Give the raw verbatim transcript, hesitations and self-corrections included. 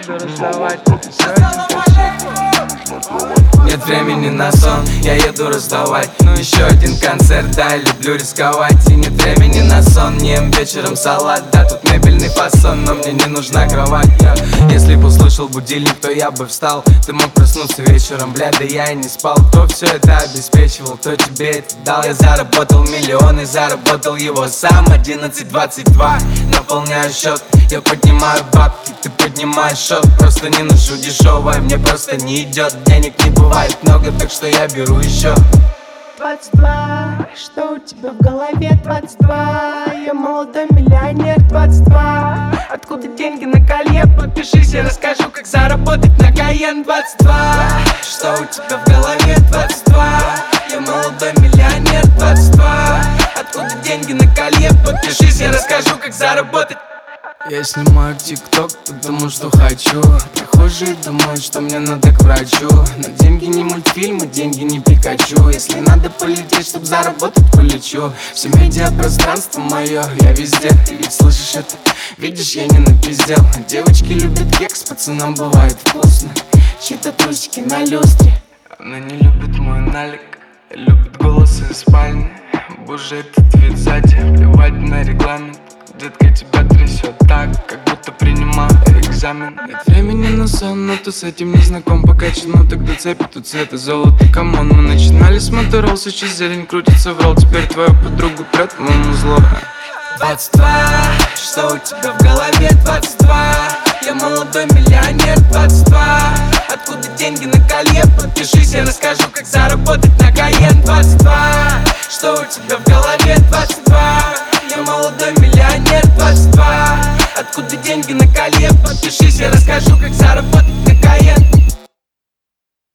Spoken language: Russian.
еду раздавать, все этим красиво. Нет времени на сон, я еду раздавать. Ну еще один концерт, да, я люблю рисковать. И нет времени на сон, не ем вечером салат. Да, тут мебельный фасон, но мне не нужна кровать. Я, если бы услышал будильник, то я бы встал. Ты мог проснуться вечером, бля, да я и не спал. Кто все это обеспечивал, кто тебе это дал? Я заработал миллион и заработал его сам. Одиннадцать двадцать два, наполняю счет. Я поднимаю бабки, ты поднимаешь счет. Просто не ношу дешевое, мне просто не идет. Денег не бывает много, так что я беру еще. Двадцать два, что у тебя в голове? Двадцать два, я молодой миллионер. Двадцать два, откуда деньги на колье? Подпишись, я расскажу, как заработать на Кайен. Двадцать два, что у тебя в голове? Двадцать два, я молодой миллионер. Двадцать два, откуда деньги на колье? Подпишись, я расскажу, как заработать. Я снимаю тикток, потому что хочу. Прохожие думают, что мне надо к врачу. Но деньги не мультфильмы, деньги не Пикачу. Если надо полететь, чтоб заработать, полечу. Все медиапространство мое, я везде. Ты ведь слышишь это? Видишь, я не напиздел. Девочки любят кекс, пацанам бывает вкусно. Чьи-то трусики на люстре. Она не любит мой налик, любит голос из спальни. Боже, этот вид сзади, плевать на регламент. Детка, тебя трясет так, как будто принимал экзамен. Нет времени на сон, но ты с этим не знаком. Пока чину, тогда цепи, тут цвета золото. Камон, мы начинали с моторол, сейчас зелень крутится в ролл. Теперь твою подругу прет, моему зло. Двадцать два, что у тебя в голове? Двадцать два, я молодой миллионер. Двадцать два, откуда деньги на колье? Подпишись, я расскажу, как заработать на Кайен. Двадцать два, что у тебя в голове? Двадцать два, я молодой миллионер. Двадцать два, откуда деньги на колье? Подпишись, я расскажу, как заработать.